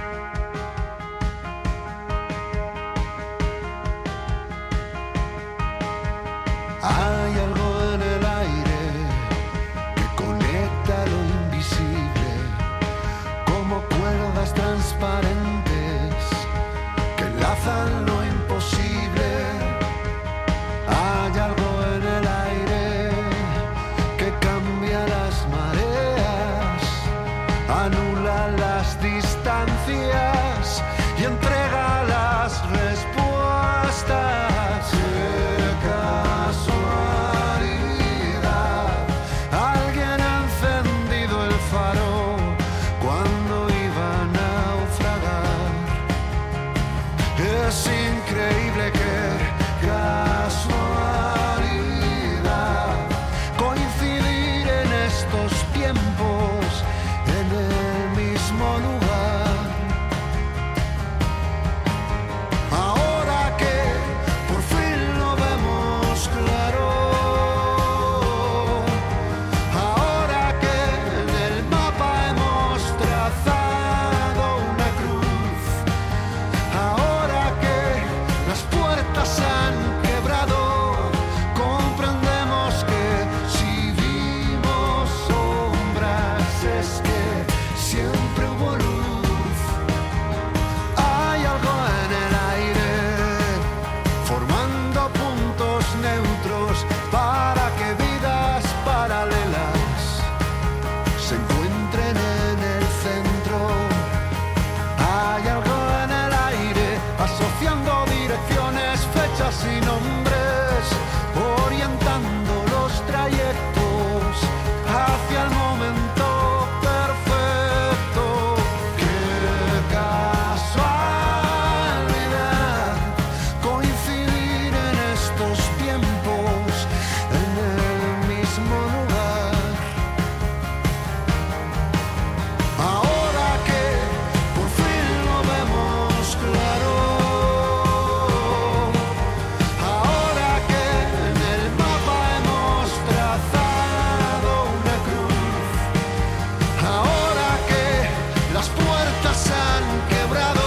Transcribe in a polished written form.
Hay algo en el aire que conecta lo invisible, como cuerdas transparentes que enlazan lo imposible. Hay algo en el aire que cambia las mareas, anula las distancias y entrega las respuestas. Es increíble que casualidad coincidir en estos tiempos en el mismo lugar. Ahora que por fin lo vemos claro, ahora que en el mapa hemos trazado una cruz, ahora las puertas han quebrado, comprendemos que si vimos sombras es que siempre hubo luz. Hay algo en el aire formando puntos neutros para que vidas paralelas se encuentren en el centro. Hay algo en el aire asociando direcciones, fechas y nombres, orientando los trayectos hacia el momento perfecto. Qué casualidad coincidir en estos tiempos en el mismo lugar. Ahora que por fin lo vemos claro, ahora que en el mapa hemos trazado una cruz, ahora que las puertas han quebrado,